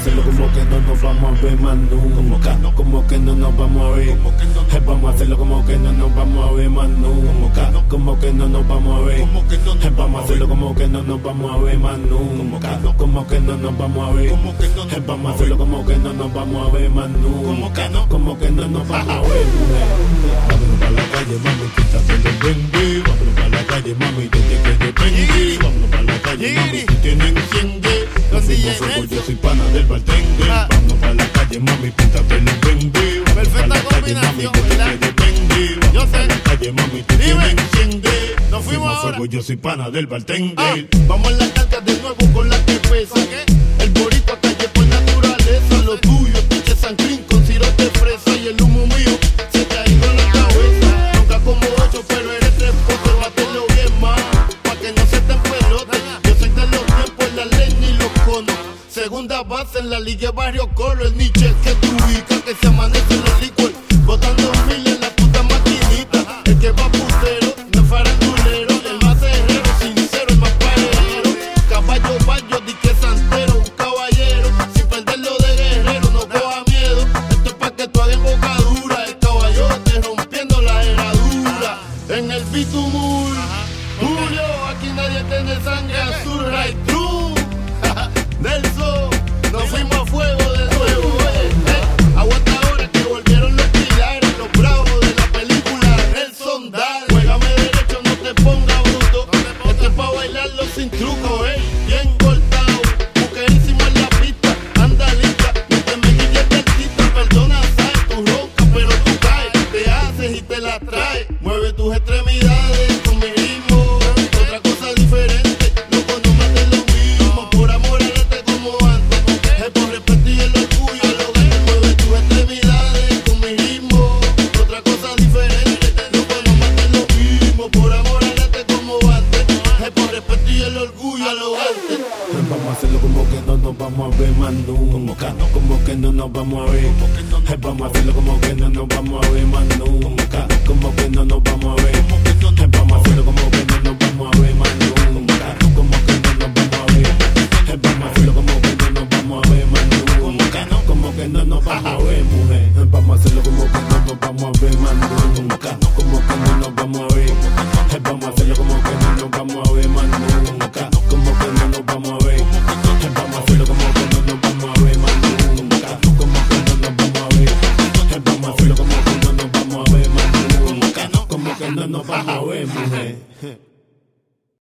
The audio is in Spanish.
hacerlo como que no nos vamos a ver más nunca. Como que no nos vamos a ver. Vamos a hacerlo como que no nos vamos a ver más nunca. Como que no nos vamos a ver. Vamos a hacerlo como que no nos vamos a ver más nunca. Como que no nos vamos a ver. Vamos a hacerlo como que no nos vamos a ver más nunca. Como que no nos vamos a ver. Vámonos para la calle, mami, quítate el dengue. Vámonos para la calle, mami, desde que depende. Vámonos para la calle, mami, tú tienes enciende. Hacemos fuego, yo soy pana del bartender. Vámonos para la calle, mami, píntate el dengue. Perfecta combinación, ¿verdad? Yo sé. Para la calle, mami, tú tienes enciende. Nos fuimos ahora. Fuego, yo soy pana del bartender. Vamos en la carga de nuevo con la que pesa. El boricua calle por naturaleza. Lo tuyo, pinche San Clean con sirope de fresa. Y el humo mío se te ha ido en la cabeza. Nunca como 8, pero eres 3 porque baterlo bien más. Pa' que no se te empelote. Yo soy de los tiempos, la leña y los conos. Segunda base en la liga Barrio Coro. El Nietzsche que tú ubicas, que se amanece en los licor. Botando mil en la puta maquinita. El que va putero, no es farandulero. El más herrero, sincero, el más parejero. Caballo, bayo, dique santero, un caballero. Sin perderlo de guerrero, no coja miedo. Esto es pa' que tú hagas embocadura. El caballote rompiendo la herradura. En el bitumul, Julio, aquí nadie tiene sangre azul, right true. Nelson, nos fuimos a fuego de nuevo, aguanta ahora que volvieron los pilares, los bravos de la película Nelson, dale. Juégame derecho, no te pongas bruto. Este es pa' bailarlo sin truco, bien cortado, mujerísimo en la pista, anda lista, no te me guilles del tita, perdona, sabes, tú roncas, pero tú caes, te haces y te la traes, mueve tus extremidades con mi ritmo, otra cosa diferente, loco, no mates lo mismo, por amor a como antes, es por respeto y el orgullo, lo que te mueve tus extremidades con mi ritmo, otra cosa diferente, loco, no mates lo mismo, por amor a como antes, es por respeto y el orgullo, lo antes. Vamos a hacerlo como que no nos vamos a ver más nunca. Como que no nos vamos a ver. Vamos a hacerlo como que no nos vamos a ver más nunca. Como que no nos vamos a ver. Vamos a hacerlo como que no nos vamos a ver más nunca. Como que no nos vamos a ver. Vamos a hacerlo como que no nos vamos a ver más nunca. Como que no nos vamos a ver, mujer. Vamos a hacerlo como que no nos vamos a ver más nunca. Como que no nos vamos a ver. Vamos a hacerlo como que no nos vamos a ver más nunca. Como que no nos vamos a ver. Vamos a hacerlo como que no nos vamos a ver más nunca. Como que no nos vamos a ver. Vamos a hacerlo como que no nos vamos a ver más nunca. Como que no nos vamos a ver, mujer.